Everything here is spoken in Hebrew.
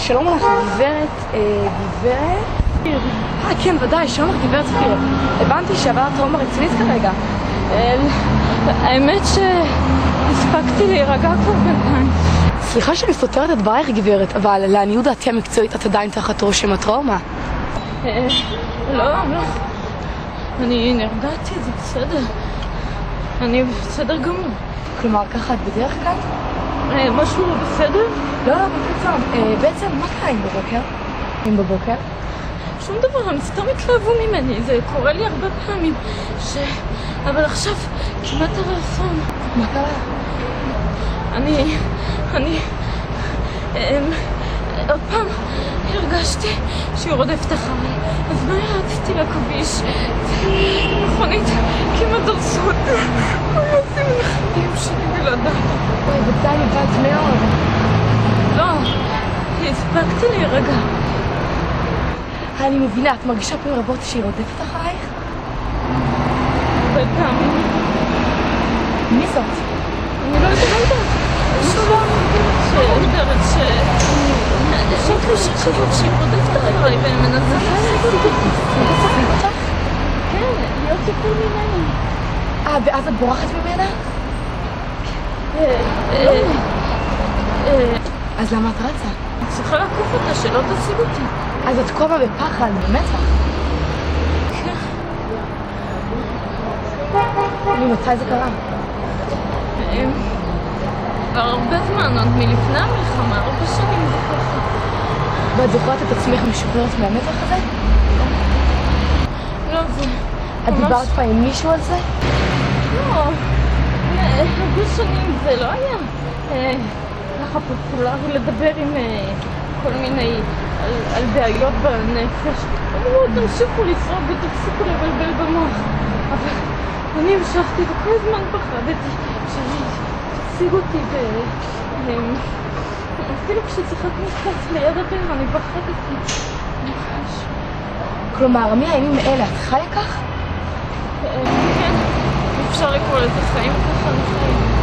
שלום לך, גברת, כן, ודאי, שלום לך, גברת ספיר. הבנתי שעברת טראומה רצינית כרגע. האמת שהספקתי להירגע כבר בינתיים. סליחה שאני סותרת את דברייך, גברת, אבל לעניות דעתי המקצועית את עדיין תחת רושם הטראומה. לא. אני נרגעתי, זה בסדר. אני בסדר גמור. כלומר, ככה את בדרך כלל? משהו לא בסדר? לא, בעצם, מה קרה עם בבוקר? שום דבר, הם סתם התלהבו ממני, זה קורה לי הרבה פעמים. אבל עכשיו כמעט הרעפון. מה קרה? אני עוד פעם הרגשתי שהיא רודפת אחריי, אז לא ירדתי לכביש. מכונית כמעט דרסו אותי. מה יוצאים לחיים שלי בלעדה? אוי, בינתיים הבנת מאוד. לא, הספקתי להירגע. אני מבינה, את מרגישה פעמים רבות שהיא רודפת אחרייך? הרבה פעמים. מי זאת? אני לא יודעת. אומרת שהיא תחושה כזאת שהיא רודפת אחריי ומנסה להשיג אותי. כן, להיות טיפול ממני. ואז את בורחת ממנה? אז למה את רצה? אני צריכה לעקוף אותה שלא תשיג אותי. אז את כל הזמן בפחד, במצח? כן. ממתי זה קרה? כבר הרבה זמן, עוד מלפני המלחמה, 4 שנים זה ככה. ואת זוכרת את עצמך משוחררת מהמתח הזה? לא, זה... את דיברת פעם עם מישהו על זה? לא, הרבה שנים זה לא היה ככה פופולרי לדבר עם כל מיני על בעיות בנפש. אמרו, תמשיכו לשרוד ותפסיקו לבלבל במוח. אבל אני המשכתי וכל הזמן פחדתי שישיג אותי אפילו כששיחקנו קצת ליד הבן אני פחדתי. כלומר, מהימים האלה את חיה כך? כן, אפשר לקרוא לזה חיים ככה לחיים.